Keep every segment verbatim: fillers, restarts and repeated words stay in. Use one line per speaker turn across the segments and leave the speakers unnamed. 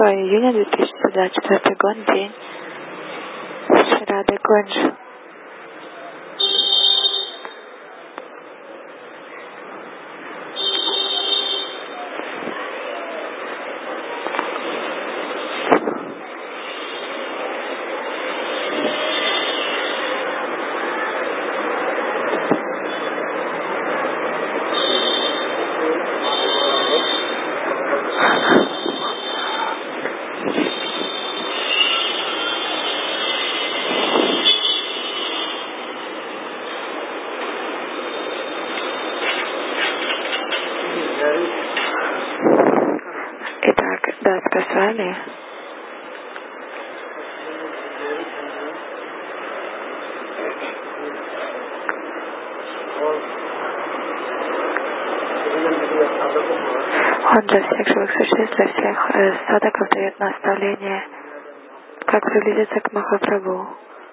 шестое июня две тысячи двадцать четвёртый год, день Шрады Кунж. Итак, Даска с вами. Он для всех живых существ, для всех э, садаков дает наставление, как приблизиться к Махапрабху.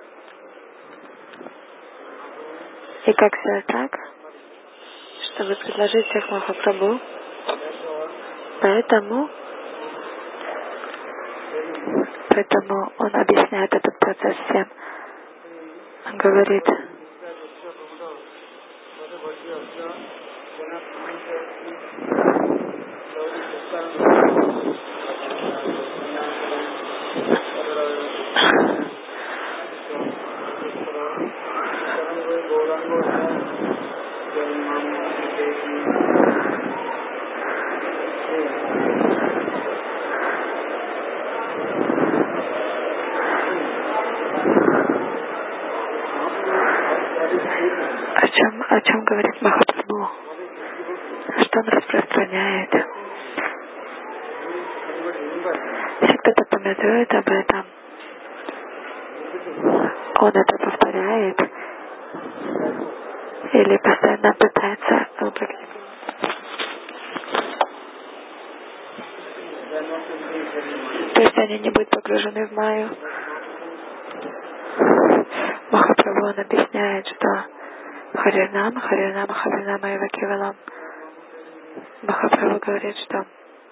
И как сделать так, чтобы предложить всех Махапрабху. Поэтому, поэтому он объясняет этот процесс всем. Он говорит, о чем, о чем говорит Махапрабху, что он распространяет. Если кто-то помятует об этом, он это повторяет или постоянно пытается. То есть они не будут погружены в майю. Махапрабху он объясняет, что Харинам, Харинам, Харинам Эва Кевалам. Махапрабху говорит, что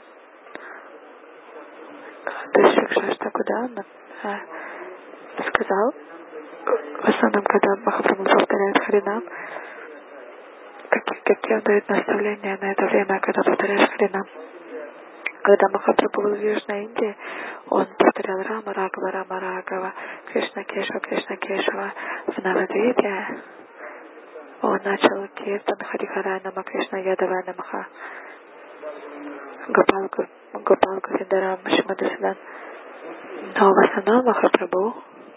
Дашикшашта, куда он а, сказал, в основном, когда Махапрабху повторяет Харинам, какие, какие он дает наставления на это время, когда повторяешь Харинам. Когда Махапрабху был в Южной Индии, он повторял Рама Рагава, Рама Рагава, Кришна Кешава, Кришна Кешава. В Навадвипе он начал киртан Харихарая Нама, Кришна Ядавая Намаха, Гопалку, Гопалку Виндарам, Шимадасадан. Но в основном Махапрабху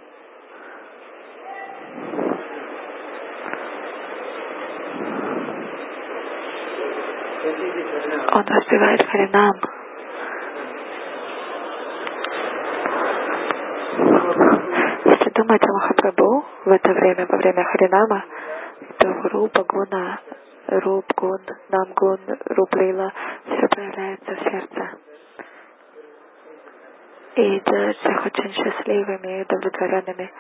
он воспевает Харинам. Если думать о Махапрабху в это время, во время Харинама, то Рупа Гуна, Руп Гун, Нам Гун, Руп Лила, все проявляется в сердце. И делает всех очень счастливыми и удовлетворенными.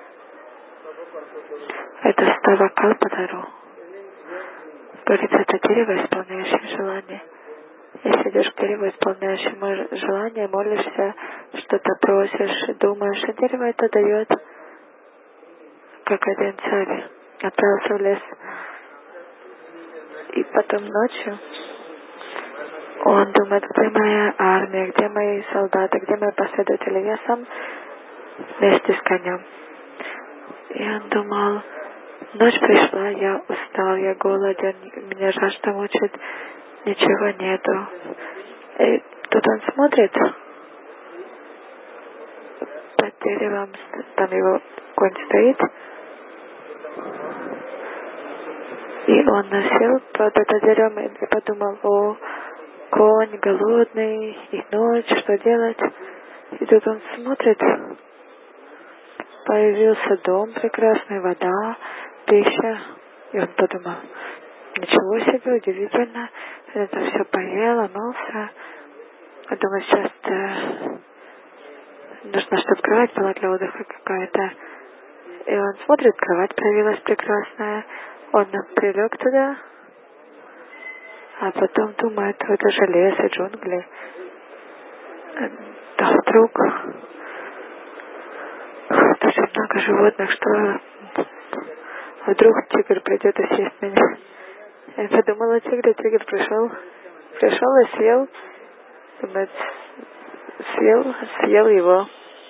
Это Става Калпатару. Говорится, это дерево, исполняющее желание. Если идешь к дереву, исполняющему желание, молишься, что-то просишь, думаешь, а дерево это дает, как один царь отправился в лес. И потом ночью он думает, где моя армия, где мои солдаты, где мои последователи. Я сам вместе с конем. И он думал, ночь пришла, я устал, я голоден, меня жажда мучит, ничего нету. И тут он смотрит, под деревом, там его конь стоит, и он сел под это дерево и подумал, о, конь голодный, и ночь, что делать? И тут он смотрит, появился дом прекрасный, вода, пища, и он подумал, ничего себе, удивительно, это все поел, омылся. Я думаю, сейчас нужно, чтобы кровать была для отдыха какая-то. И он смотрит, кровать появилась прекрасная, он прилег туда, а потом думает, это же лес и джунгли. А вдруг тоже много животных, что вдруг тигр придет и съест меня. Я подумала, тигр, тигр пришел, пришел и съел, думает, съел, съел его.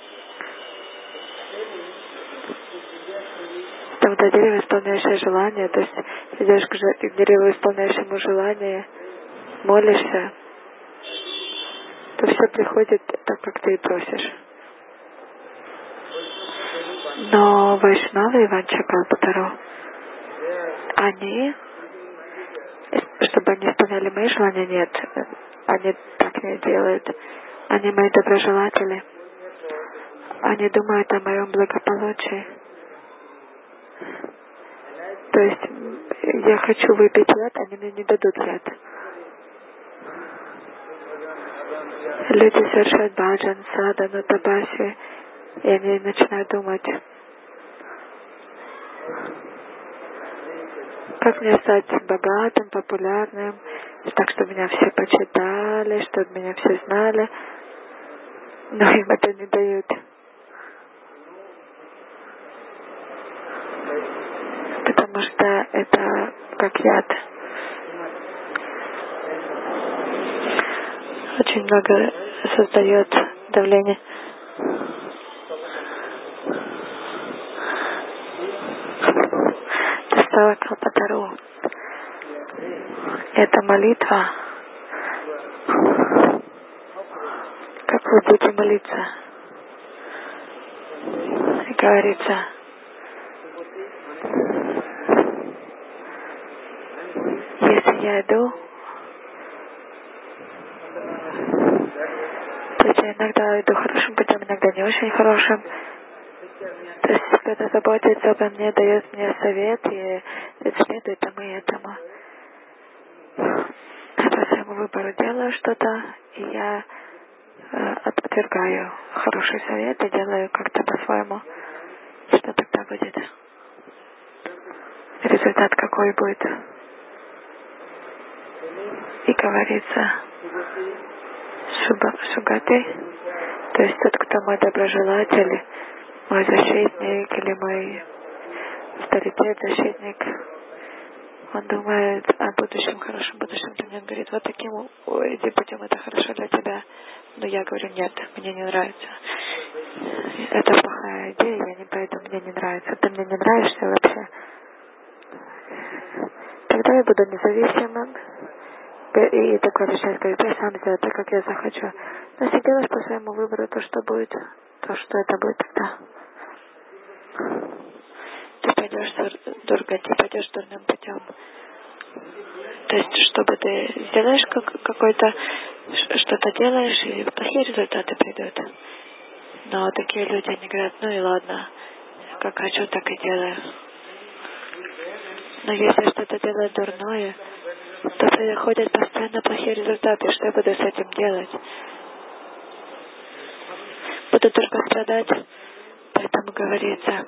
Тогда дерево, исполняющее желание, то есть идешь к дереву, исполняющему желание, молишься, то все приходит так, как ты и просишь. Но Вайшнавы и Ванчакалпатару, они, чтобы они исполняли мои желания, нет, они так не делают. Они мои доброжелатели. Они думают о моем благополучии. То есть я хочу выпить яд, они мне не дадут яд. Люди совершают баджан, садану, табаси, и они начинают думать, как мне стать богатым, популярным, так, чтобы меня все почитали, чтобы меня все знали. Но им это не дают. Потому что это как яд. Очень много создает давление. Достала Калпатару. Это молитва. Как вы будете молиться? И говорится, если я иду, то есть я иногда иду хорошим путем, иногда не очень хорошим. То есть кто-то заботится обо мне, дает мне совет и следует тому и этому. Я по своему выбору делаю что-то, и я э, отвергаю хороший совет и делаю как-то по-своему. Что тогда будет? Результат какой будет? И говорится, шуба, шугаты, то есть тот, кто мой доброжелатель, мой защитник или мой авторитет, защитник, он думает о будущем, хорошем будущем для меня. Он говорит, вот таким, ой, иди путем, это хорошо для тебя. Но я говорю, нет, мне не нравится. Это плохая идея, я не пойду, мне не нравится. Ты мне не нравишься вообще. Тогда я буду независимым. И такой начинает говорить, я сам сделаю так, как я захочу. Но если делаешь по своему выбору то, что будет, то что это будет тогда. Ты пойдешь дургать, ты пойдешь дурным путем. То есть, чтобы ты сделаешь как, какой-то, что-то делаешь, и плохие результаты придут. Но такие люди, они говорят, ну и ладно, как хочу, так и делаю. Но если что-то делать дурное, то приходят постоянно плохие результаты. Что я буду с этим делать? Буду только страдать. Поэтому говорится,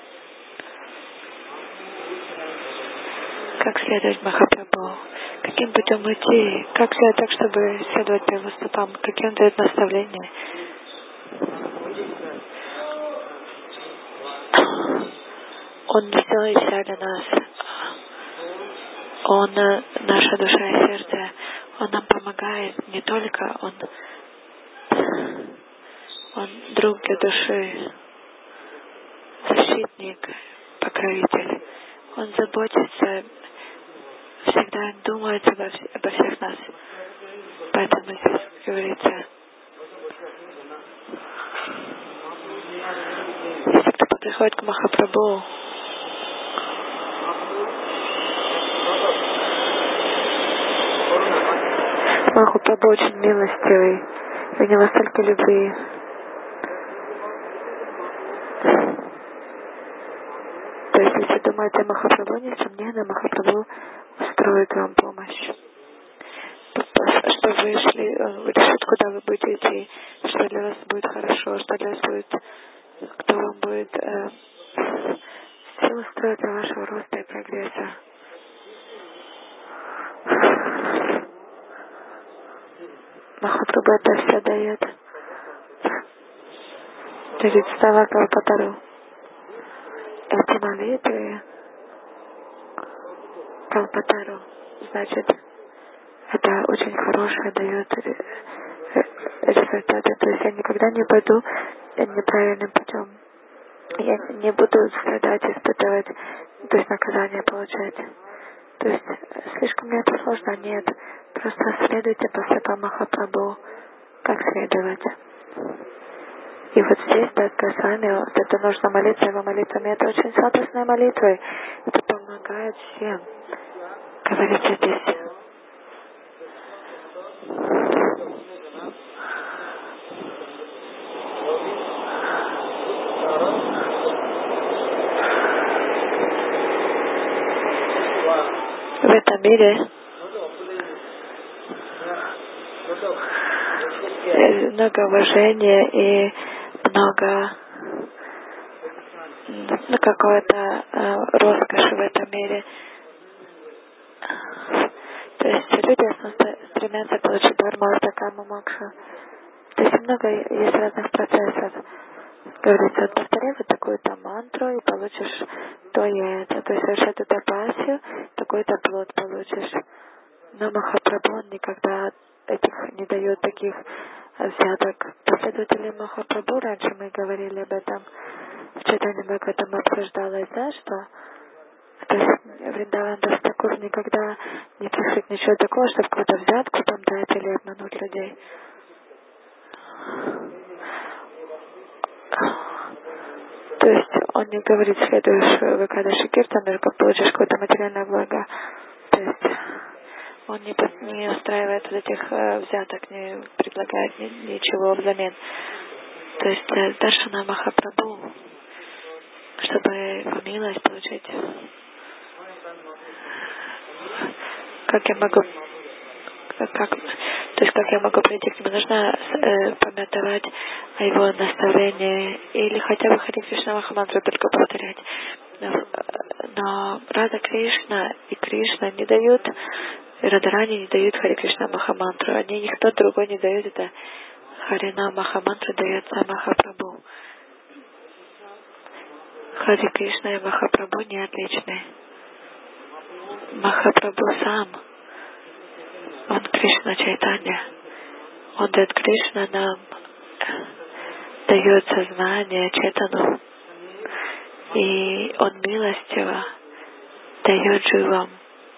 как следовать Махапрабху, каким путем идти, как сделать так, чтобы следовать по его стопам, какие он дает наставления. Он все и вся для нас. Он наша душа и сердце. Он нам помогает не только, он, он друг для души, защитник, покровитель. Он заботится, всегда думает обо, обо всех нас. Поэтому здесь говорится, если кто приходит к Махапрабху, Махапрабху очень милостивый, у него столько любви. То есть, если думаете о Махапрабху, несомненно, Махапрабху устроит вам помощь. Что вы шли, решит, куда вы будете идти, что для вас будет хорошо, что для вас будет, кто вам будет э, все устроить для вашего роста и прогресса. Махапрабху это все дает. Давид Сава Калпатару. Эти молитвы Калпатару, значит, это очень хорошее дает результаты. То есть я никогда не пойду неправильным путем. Я не буду страдать, испытывать, то есть наказание получать. То есть слишком мне это сложно? Нет. Просто следуйте по стопам Махапрабху, как следовать. И вот здесь, да, сами, вот это нужно молиться его молитвами. Это очень сладостная молитва. Это помогает всем. Говорится здесь. В этом мире много уважения и много ну, какой-то э, роскоши в этом мире. То есть люди стремятся получить дхарму, такаму, мокшу. То есть много есть разных процессов. Говорится, вот повторяй вот такую-то мантру и получишь то и это. То есть совершай эту тапасию, такой-то плод получишь. Но Махапрабху он никогда этих не дает таких взяток. Последователи Махапрабху, раньше мы говорили об этом, в Чайтанья Бхагаватам обсуждалось, да, что то есть Вриндаван Дас Такур никогда не пишет ничего такого, чтобы какую-то взятку там дать или обмануть людей. То есть он не говорит, следуешь в Экадаши Киртан, как получишь какое-то материальное благо. То есть он не, не устраивает вот этих э, взяток, не предлагает ни, ничего взамен. То есть э, Даршана Махапрабху, чтобы его милость получить. Как я могу, как, то есть как я могу прийти к нему? Нужно э, памятовать о его наставлении или хотя бы Хари Кришна Махамантру только повторять. Но, но Рада Кришна и Кришна не дают, Радарани не дают Хари Кришна Махамантру. Они никто другой не дают, это Харина Махамантру дает сам Махапрабху. Хари Кришна и Махапрабху не отличны. Махапрабху сам, он Кришна Чайтанья. Он дает Кришна нам, дает сознание Чайтану. И он милостиво дает живым.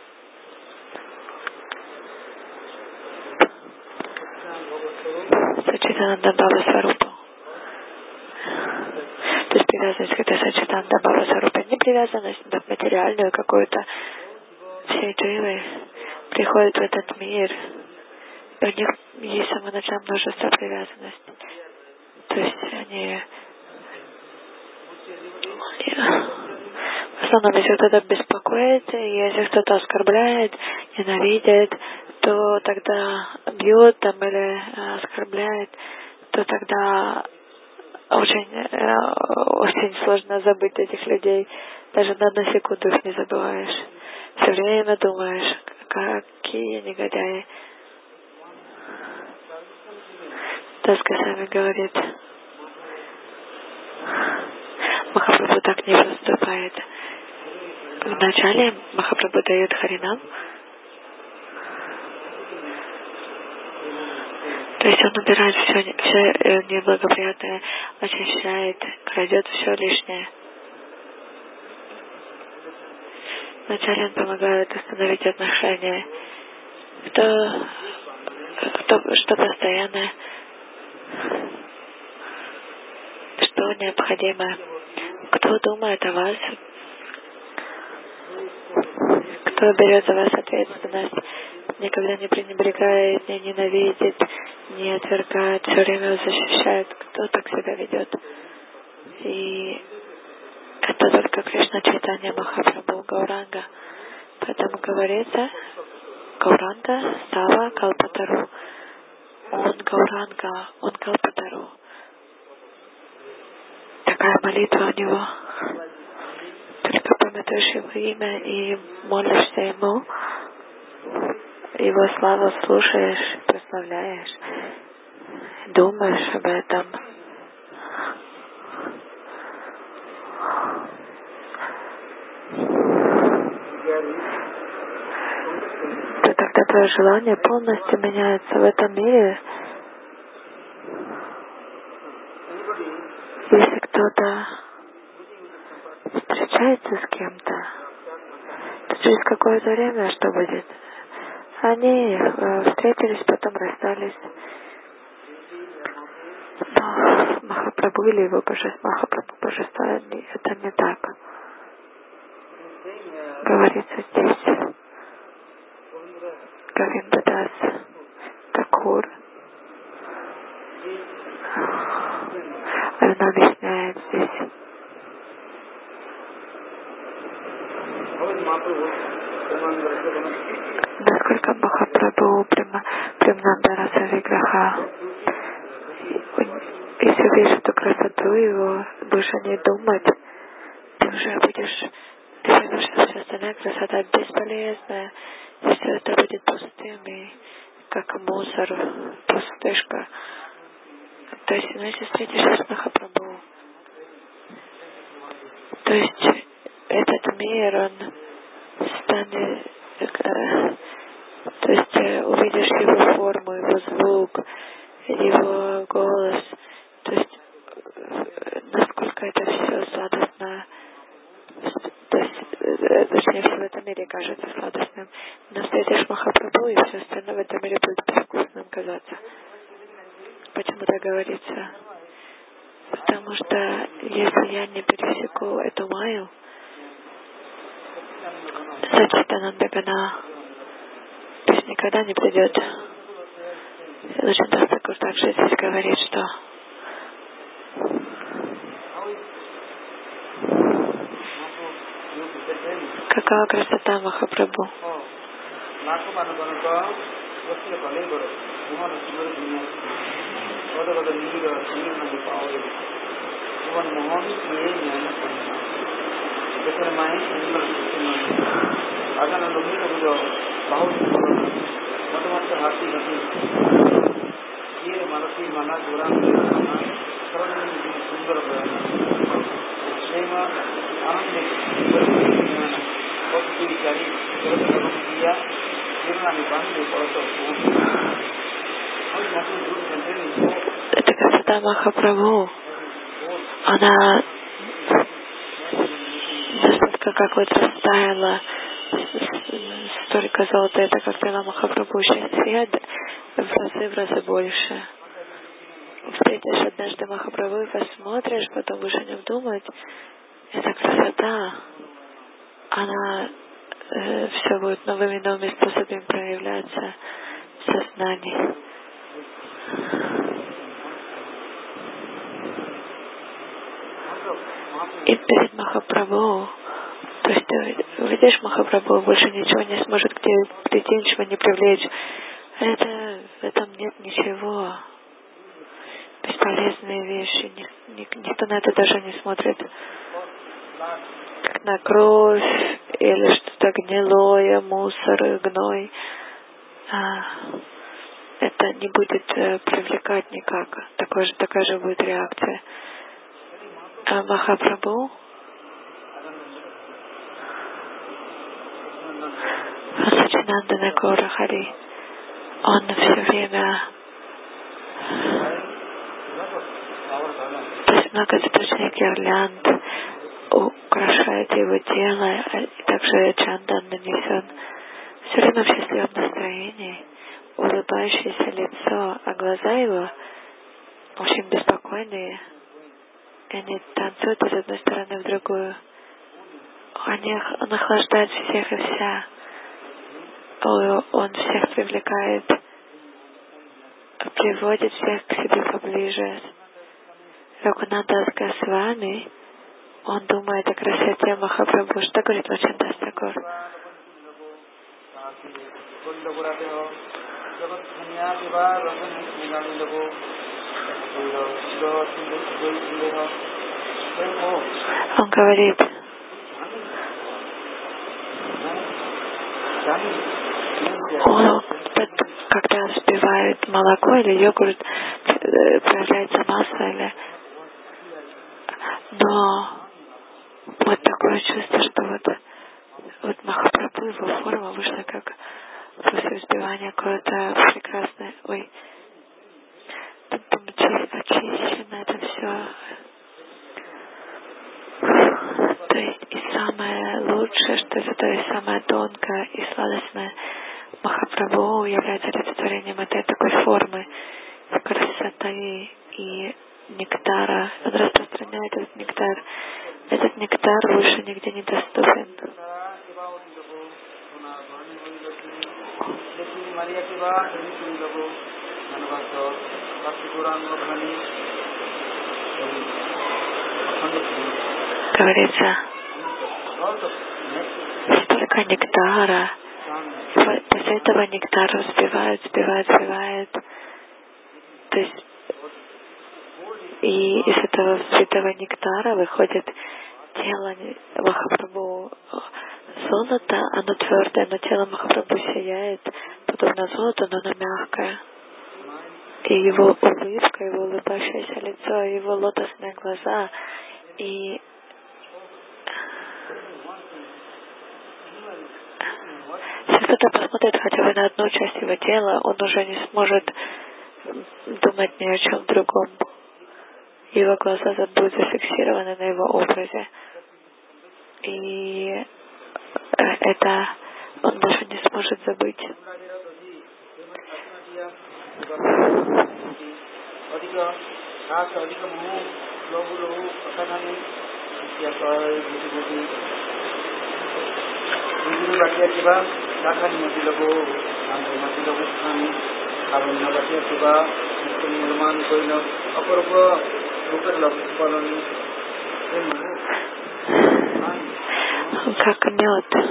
Сачитананда Бхава Сварупу. То есть привязанность к этой Сачитананда Бхава Сварупу. Не привязанность на материальную какую-то. Все дживы приходят в этот мир, и у них есть с самого начала множество привязанностей. То есть они в основном, если кто-то беспокоит, и если кто-то оскорбляет, ненавидит, то тогда бьет там или оскорбляет, то тогда очень, очень сложно забыть этих людей. Даже на одну секунду их не забываешь. Все время думаешь, какие негодяи. Таска сами говорит, Махапрабху так не поступает. Вначале Махапрабху дает Харинам, то есть он убирает все, все неблагоприятное, очищает, крадет все лишнее. Вначале он помогает установить отношения, кто, кто, что постоянно, что необходимо, кто думает о вас, кто берет за вас ответственность, никогда не пренебрегает, не ненавидит, не отвергает, все время защищает, кто так себя ведет. И это только Кришна Чайтанья Махапрабху Гауранга. Поэтому говорится, Гауранга Сава Калпатару. Он Гауранга, он Калпатару. Такая молитва у него. Только памятуешь его имя и молишься ему, его славу слушаешь, прославляешь, думаешь об этом. тогда твое желание полностью меняется в этом мире. Если кто-то встречается с кем-то, то через какое-то время что будет? Они э, встретились, потом расстались. Но Махапрабху или его божество, Махапрабху божество, это не так. Говорится здесь. Говинда Дас Такур. Он объясняет здесь. Насколько Махапрабху Премнанда Раса Виграха, если увидишь эту красоту его, будешь о ней думать, ты уже будешь, ты поймешь, что вся остальная красота бесполезная, и все это будет пустым, и как мусор, пустышка. То есть, ну, если встретишься с Махапрабху, то есть этот мир, он станет, э, то есть э, увидишь его форму, его звук, его голос, то есть э, насколько это все сладостно, то есть, э, точнее, все в этом мире кажется сладостным, но встретишь Махапрабху, и все остальное в этом мире будет безвкусным казаться. Почему так говорится? Потому что если я не пересеку эту майю, Сачитананда Гана, то есть никогда не придет. Лучше Такур также здесь говорит, что какова красота Махапрабху. Эта красота Махапрабху, она настолько как вот растаяла, столько золота, это как пила Махапрабху, сейчас свет в разы, в разы больше. Встретишь однажды Махапрабху и посмотришь, потом будешь о нем думать. Эта красота, она э, все будет новыми новыми способами проявляться в сознании. И перед Махапрабху, то есть ты увидишь Махапрабху, больше ничего не сможет к тебе прийти, ничего не привлечь. Это, в этом нет ничего. Бесполезные вещи. Ник, ник, никто на это даже не смотрит. Как на кровь или что-то гнилое, мусор, гной. А, это не будет э, привлекать никак. Такой же, такая же будет реакция. А Махапрабху, Сачинандана Гаура Хари, он все время, то есть многоцветочный гирлянд украшает его тело, и также чандан нанесен. Все время в счастливом настроении, улыбающееся лицо, а глаза его очень беспокойные. И они танцуют из одной стороны в другую. Они, он охлаждает всех и вся. Он всех привлекает, приводит всех к себе поближе. Рагунатас Госвами, он думает о красоте Махапрабху. Что говорит Лачандас Такур? Он говорит, он, когда взбивают молоко или йогурт, появляется масло, или... но вот такое чувство, что вот, вот Махапрабху, его форма вышла как после взбивания какое-то прекрасное, ой, потом очищено это все. То есть и самое лучшее, что это, то есть самое тонкое и сладостное Махапрабху является олицетворением этой такой формы красоты и нектара. Он распространяет этот нектар. Этот нектар больше нигде не доступен. Говорится, столько нектара. После этого нектар взбивают, взбивают, взбивают. То есть и из этого взбитого нектара выходит тело Махапрабху. Золото, оно твердое, но тело Махапрабху сияет, подобно золоту, но оно мягкое. И его улыбка, его улыбающееся лицо, его лотосные глаза. И если кто-то посмотрит хотя бы на одну часть его тела, он уже не сможет думать ни о чем другом. Его глаза будут зафиксированы на его образе. И это он даже не сможет забыть. Как мед.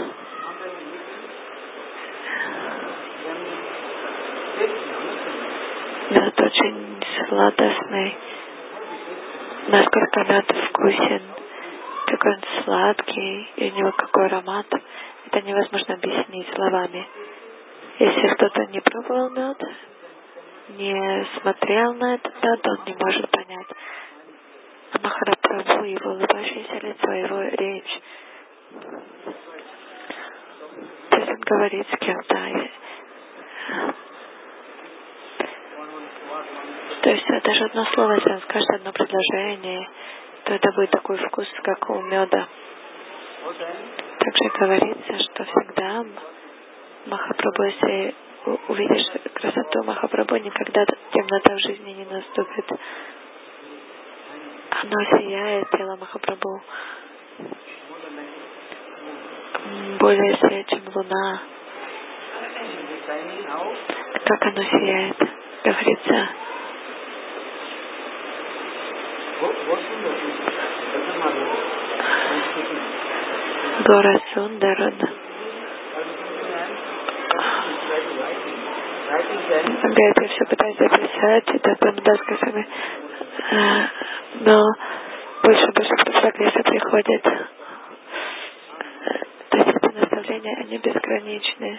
Мед очень сладостный. Насколько мед вкусен, такой он сладкий, и у него какой аромат. Это невозможно объяснить словами. Если кто-то не пробовал мед, не смотрел на этот мед, он не может понять. А Махапрабху, его улыбающееся лицо, его речь. То есть он говорит с кем-то. То есть даже одно слово, если он скажет одно предложение, то это будет такой вкус, как у меда. Также говорится, что всегда Махапрабху, если увидишь красоту Махапрабху, никогда темнота в жизни не наступит. Оно сияет, тело Махапрабху. Более сияет, чем луна. Как оно сияет, говорится. Гора Сундаран. Говорит, я все пытаюсь записать, это Прамадас сами, но больше и больше прогресса приходит. То есть эти наставления, они безграничны.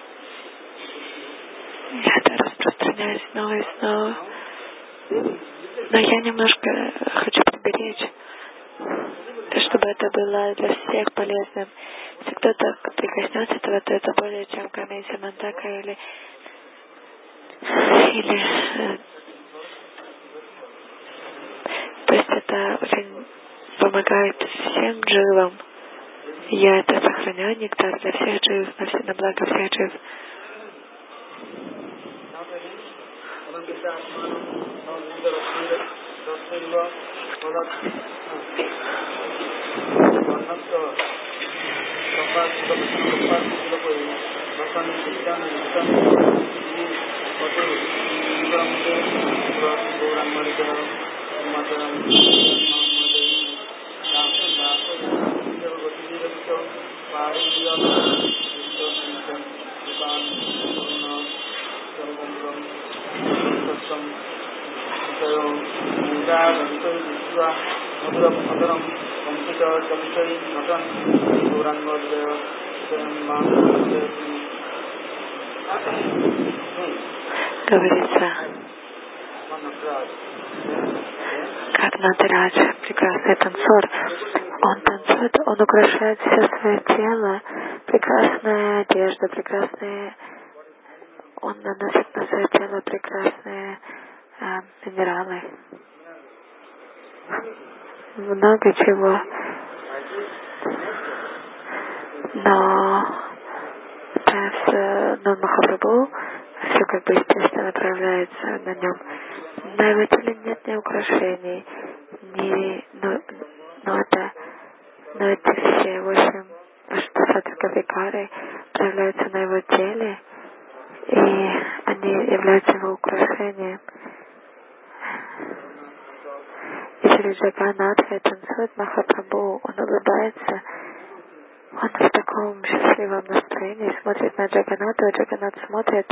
Я это распространяюсь снова и снова. Но я немножко хочу приберечь, чтобы это было для всех полезным. Если кто-то прикоснется этого, то это более чем камень Самантака или, или то есть это очень помогает всем дживам. Я это сохраняю, нектар для всех джив, на все на благо всех джив. Говорится, как Натарадж, прекрасный танцор, он танцует, он украшает все свое тело, прекрасная одежда, прекрасные он наносит на свое тело прекрасные э, минералы. Много чего. Но сейчас, но Махапрабху все как бы естественно проявляется на нем. На его теле нет ни украшений, ни, но, но это, но эти все восемь Аштасатвика-викары проявляются на его теле, и они являются его украшением. И Шри Джаганатха танцует Махапрабху, он улыбается, он в таком счастливом настроении смотрит на Джаганату, а Джаганат смотрит,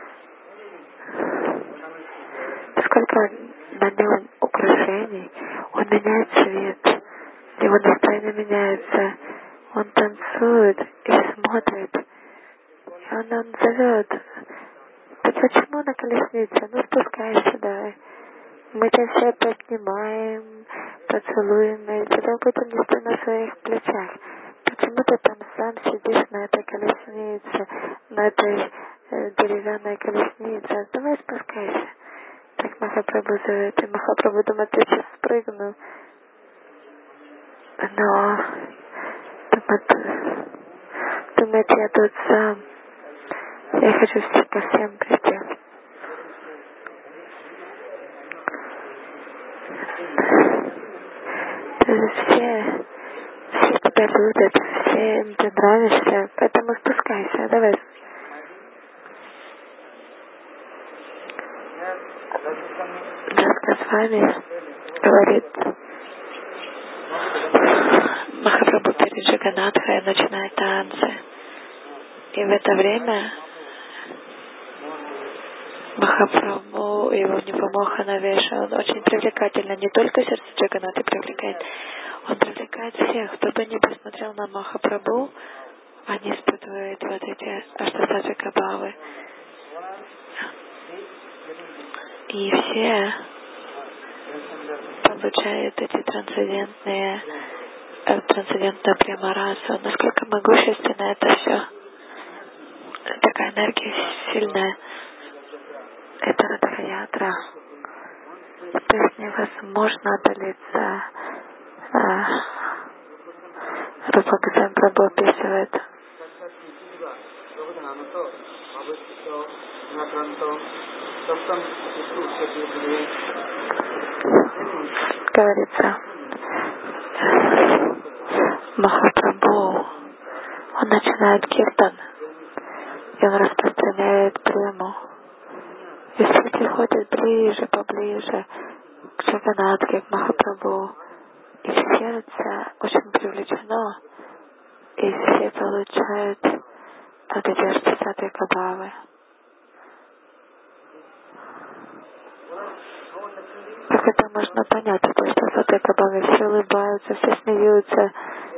сколько на нем украшений, он меняет цвет, его настроение меняется, он танцует и смотрит, и он, он зовет: ты почему на колеснице? Ну спускайся, давай. Мы тебя все поднимаем, поцелуем, и тебя будем нести на своих плечах. Почему ты там сам сидишь на этой колеснице, на этой э, деревянной колеснице? Давай спускайся. Так Махапрабху зовет, и Махапрабху думает: я сейчас спрыгну. Но думает, думает, я тут сам. Я хочу ко всем прийти. То есть все, все тебя любят, все им ты нравишься, поэтому спускайся, давай. Господь с вами говорит, Махапрабху перед Джаганатхой начинает танцы. И в это время Махапрабху, его Нипамоха Навеша, он очень привлекательный, не только сердце Джаганаты привлекает, он привлекает всех. Кто бы ни посмотрел на Махапрабху, они испытывают вот эти аштасатвика бхавы. И все получают эти трансцендентные, э, трансцендентную према-расу. Насколько могущественно это все. Такая энергия сильная. Это Радха-ятра. То есть невозможно отдалиться. Рупа Госвами Прабху описывает. Говорится, Махапрабху, он начинает киртан, и он распространяет прему. И все приходят ближе, поближе к Джаганатхе, к Махапрабху. И сердце очень привлечено, и все получают от эти аштасатвика бхавы. Как это можно понять, это аштасатвика бхавы? Все улыбаются, все смеются,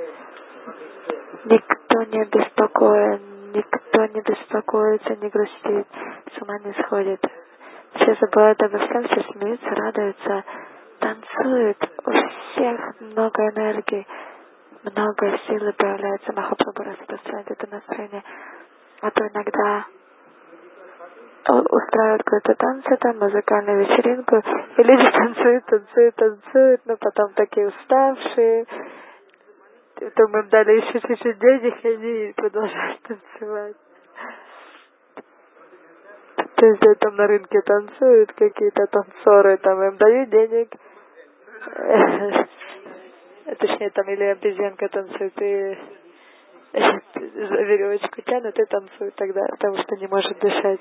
никто не обеспокоен, никто не беспокоится, не грустит, с ума не сходит. Все забывают обо всем, все смеются, радуются, танцуют, у всех много энергии, много силы появляется. Махапрабху распространяет это настроение. А то иногда устраивают какие-то танцы, там, музыкальную вечеринку, и люди танцуют, танцуют, танцуют, но потом такие уставшие, потом им дали еще чуть-чуть денег, и они продолжают танцевать. То есть там на рынке танцуют какие-то танцоры, там им дают денег, точнее там или обезьянка танцует, и за веревочку тянут и танцует тогда, потому что не может дышать.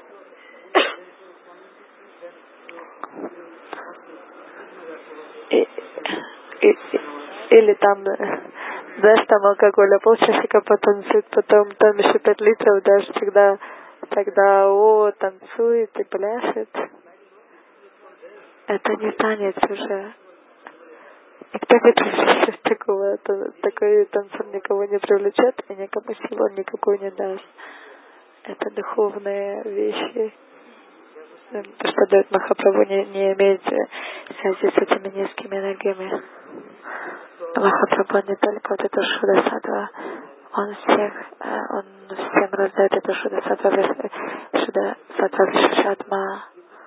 И, и, и, или там дашь там алкоголя, полчасика потанцует, потом там еще пять литров дашь, всегда тогда о, танцует и пляшет. Это не танец уже. Никто не привлечет такого, это, такой танцор никого не привлечет и никому силу никакую не даст. Это духовные вещи. То, что дает Махапрабху, не, не имеет связи с этими низкими энергиями. Махапрабху не только вот эту Шудасаттва, он всех, он всем раздает эту Шудасаттву. Шуда Сатва Вишашатма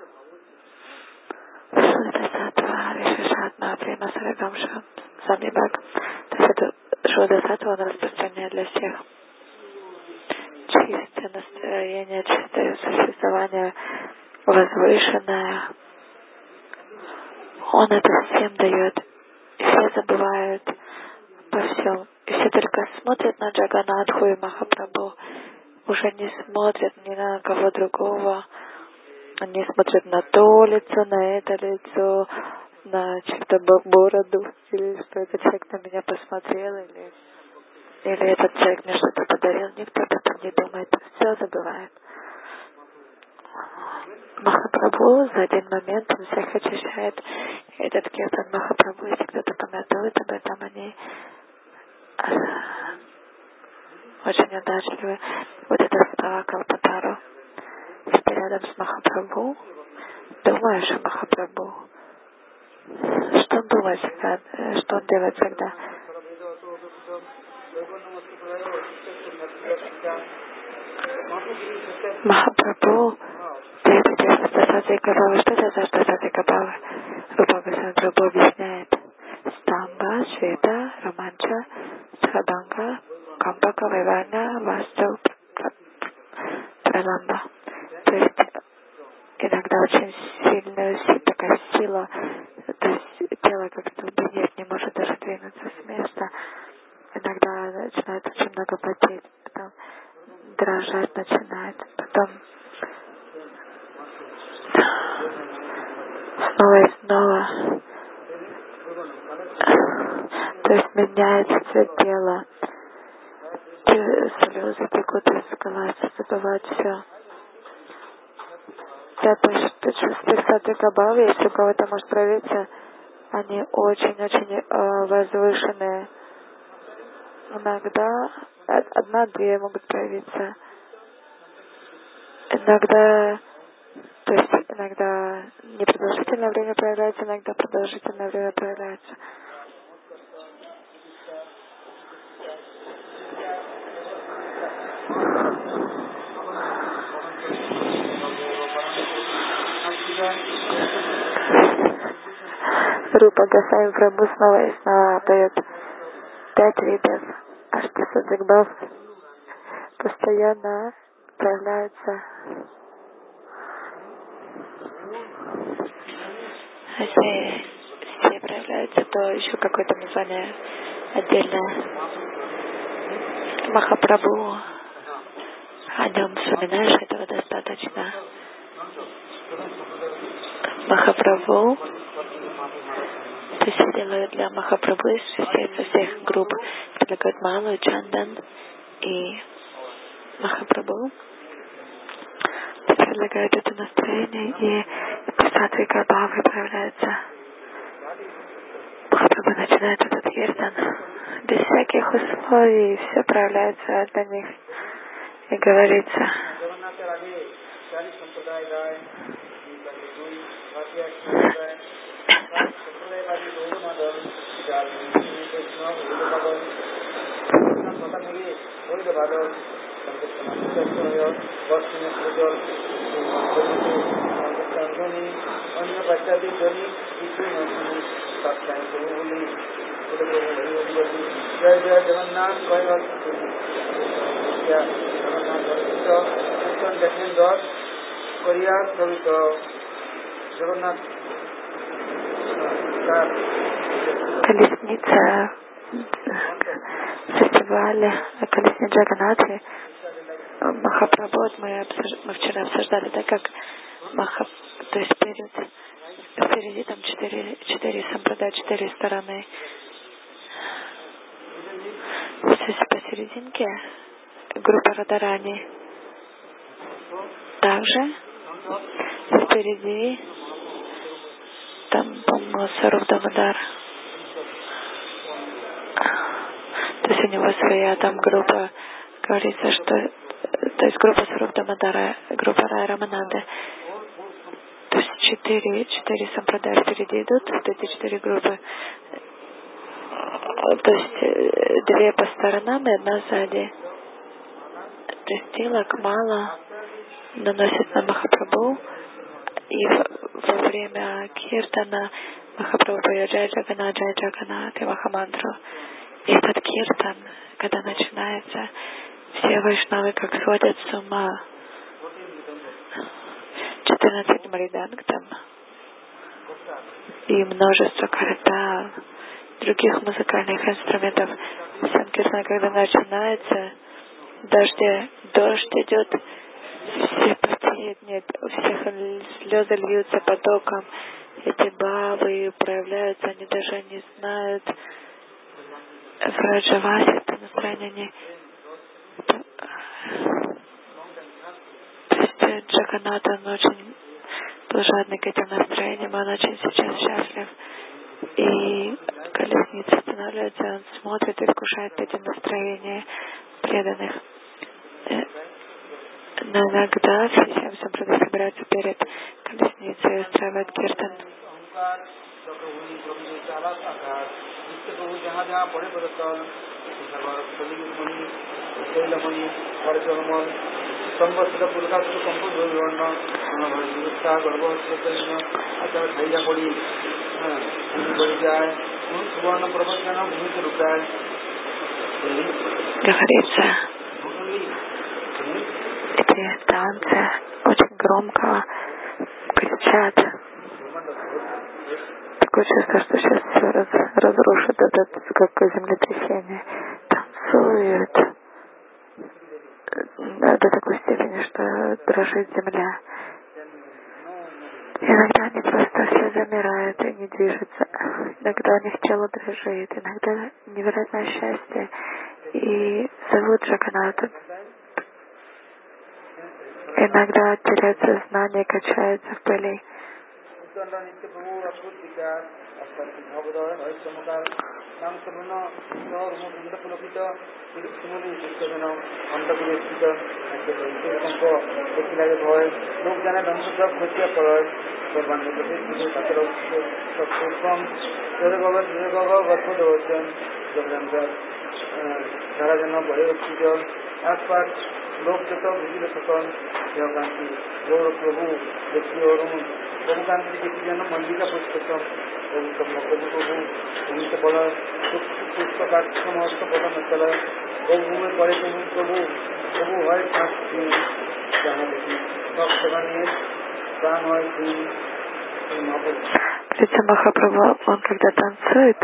Шуда Сатва Вишашатма Према Сарагамша Самибак. То есть это Шуда Сатва, он распространяет для всех. Чистое настроение, чистое существование, возвышенное. Он это всем дает. И все забывают по всем. И все только смотрят на Джаганатху и Махапрабху. Уже не смотрят ни на кого другого. Они смотрят на то лицо, на это лицо, на чью-то бороду. Или что этот человек на меня посмотрел, или, или этот человек мне что-то подарил. Никто об этом не думает. Все забывает. Махапрабху за один момент он всех очищает. Этот киртан Махапрабху, если кто-то помятует об этом, они очень удачливы. Вот это слова Калпатару. Если рядом с Махапрабху, думаешь о Махапрабху. Что он думает всегда? Что он делает всегда? Махапрабху Штасадзикабава. Что это за Штасадзикабава? Рупа Госвами Прабху объясняет. Стамба, Швета, Романча, Схабанга, Камбака, Вайвана, Васту, Праламба. То есть иногда очень сильная такая сила, то есть тело как столбенеет, не может даже двинуться с места. Иногда начинает очень много потеть, потом дрожать начинает, потом снова и снова. То есть меняется цвет тела. Слезы текут из глаз, забывать все. Это чувство Садзикабавы, если у кого-то может проявиться, они очень-очень э, возвышенные. Иногда одна-две могут проявиться. Иногда, то есть иногда непродолжительное время проявляется, иногда продолжительное время проявляется. Рупа Госвами Прабху снова и снова дает пять видов Аштасадзикабав. Постоянно проявляются. Если все проявляются, то еще какое-то название отдельное. Махапрабху. О нем вспоминаешь, этого достаточно. Махапрабху. То есть делают для Махапрабху из всех, со всех групп. Предлагают Малу, Чандан и Махапрабху. Предлагают это настроение, и Сатвикабавы проявляется. Махапрабху начинает этот киртан. Без всяких условий все проявляется для них. И говорится. Колесница фестиваля, колесница Джаганатхи. Махапрабху, вот мы, обсуж... мы вчера обсуждали, да, как Махап... то есть перед, впереди там четыре, четыре сампрада, четыре стороны. Здесь посерединке группа Радарани. Также впереди там, по-моему, Саруп Дамодар. То есть у него своя там группа, говорится, что то есть группа Саруп Дамодара, группа Рая Рамананды. То есть четыре, четыре сампрадай впереди идут, вот эти четыре группы. То есть две по сторонам и одна сзади. То есть Тилак, Мала, наносит на Махапрабху, и во время киртана Махапрабху поет Джай Джаганат, Джай Джаганат и Махамантру. И этот киртан, когда начинается, все вайшнавы как сводят с ума. четырнадцать мриданг там и множество картал, других музыкальных инструментов. Санкиртан, когда начинается, дождь, дождь идет, все потеют, нет, у всех слезы льются потоком. Эти бабы проявляются, они даже не знают. В Раджавасе это настроение не... То есть Джаганат, он очень был жадный к этим настроениям, он очень сейчас счастлив. И колесница останавливается, он смотрит и вкушает эти настроения преданных. Но иногда все семь сампрадай собираются перед колесницей и устраивают киртан. Говорится, эти танцы очень громко кричат. Такое чувство, что сейчас все раз, разрушит этот, как землетрясение. Танцуют до такой степени, что дрожит земля. Иногда они просто все замирают и не движутся. Иногда у них тело дрожит, иногда невероятное счастье. И зовут Джаганату. Иногда теряет сознание, качается в пыли.
लोग जतो विजिले सकन देवकांति गौर प्रभु देखी और प्रभु कांति के जन मल्लिका पुष्पम ओम प्रभु प्रभु उनके बोला पुष्प काट समस्त बोला मतलब प्रभु में पड़े प्रभु प्रभु प्रभु है शांति जहाँ देखी भक्तगण प्राण है श्री
Лица Махапрабху, он когда танцует,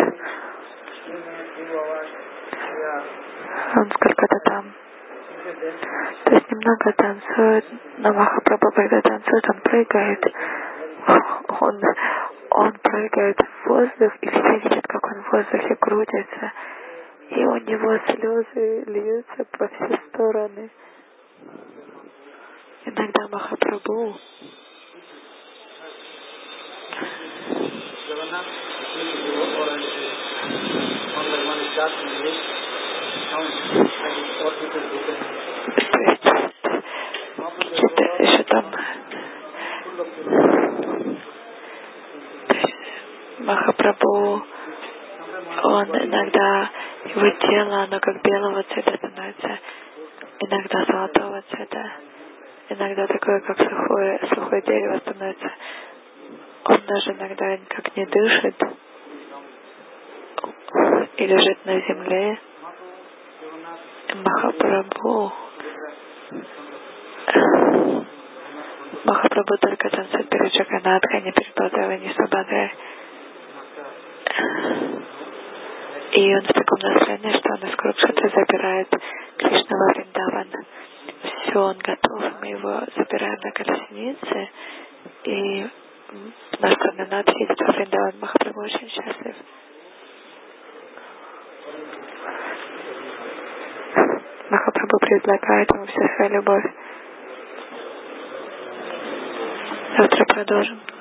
он сколько-то там. То есть немного танцует, но Махапрабху, когда танцует, он прыгает. Он, он прыгает в воздух, и все видят, как он в воздухе крутится. И у него слезы льются по все стороны. Иногда Махапрабху что-то еще там Махапрабху, он иногда, его тело, оно как белого цвета становится, иногда золотого цвета, иногда такое, как сухое, сухое дерево становится. Он даже иногда как не дышит и лежит на земле. Махапрабху Махапрабху только танцует перед Джаганатхой, не перед Балдевой, не Субхадрой. И он в таком настроении, что он из Курукшетры забирает Кришну во Вриндаван. Все, он готов, мы его забираем на колеснице, и наш Прадханат едет во Вриндаван. Махапрабху очень счастлив. Махапрабху предлагает ему всю свою любовь. Завтра продолжим.